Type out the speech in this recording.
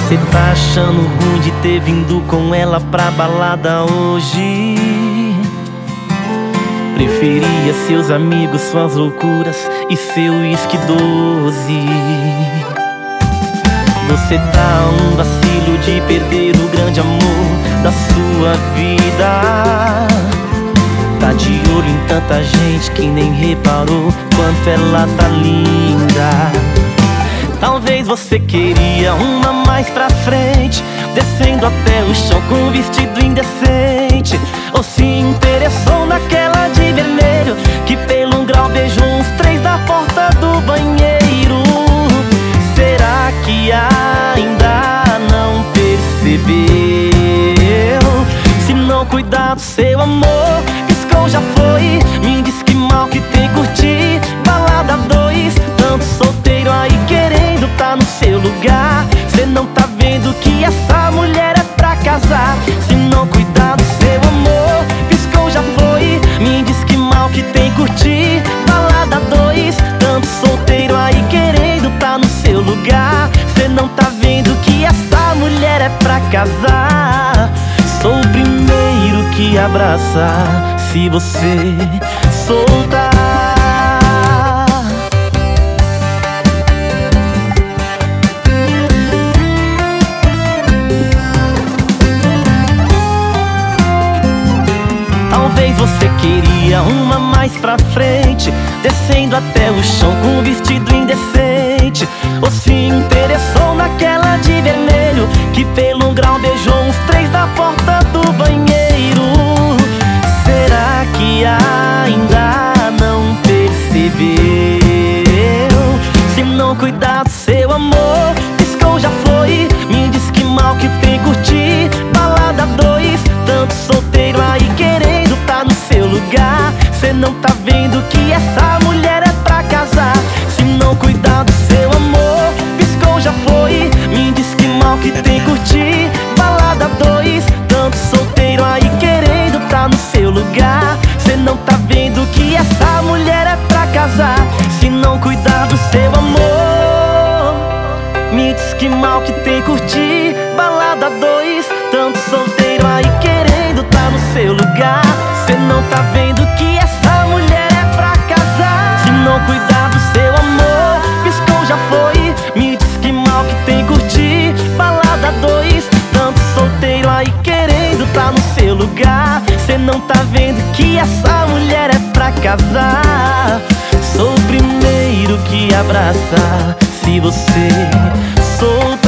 Você tá achando ruim de ter vindo com ela pra balada hoje? Preferia seus amigos, suas loucuras e seu uísque 12. Você tá a um vacilo de perder o grande amor da sua vida. Tá de olho em tanta gente que nem reparou quanto ela tá linda. Talvez você queria uma mais pra frente, descendo até o chão com um vestido indecente. Ou se interessou naquela de vermelho que pelo grau beijou uns 3 da porta do banheiro. Será que ainda não percebeu? Se não cuidar do seu amor, piscou já foi. Me diz que mal que tem curtir balada 2, tanto solteiro aí querendo tá no seu lugar. Cê não tá vendo que essa mulher é pra casar. Se não cuidar do seu amor, piscou já foi. Me diz que mal que tem curtir balada 2, tanto solteiro aí querendo tá no seu lugar. Cê não tá vendo que essa mulher é pra casar. Sou o primeiro que abraça se você soltar. Talvez você queria uma mais pra frente, descendo até o chão com um vestido indecente. Ou se interessou naquela de vermelho que pelo grau beijou uns 3 da porta do banheiro. Será que ainda não percebeu? Se não cuidar do seu amor, piscou já foi. Me diz que mal que tem curtir balada 2, tanto solteiro aí querendo tá no seu lugar. Cê não tá vendo que essa mulher é pra casar. Se não cuidar do seu amor, piscou já foi. Me diz que mal que tem curtir balada 2, tanto solteiro aí querendo tá no seu lugar. Cê não tá vendo que essa mulher é pra casar. Se não cuidar do seu amor, me diz que mal que tem curtir balada 2, tanto solteiro aí querendo tá no seu lugar. Cê não tá vendo que essa mulher é pra casar. Se não cuidar do seu amor, piscou já foi. Me diz que mal que tem curtir balada 2, tanto solteiro aí querendo tá no seu lugar. Cê não tá vendo que essa mulher é pra casar. Sou o primeiro que abraça se você soltar.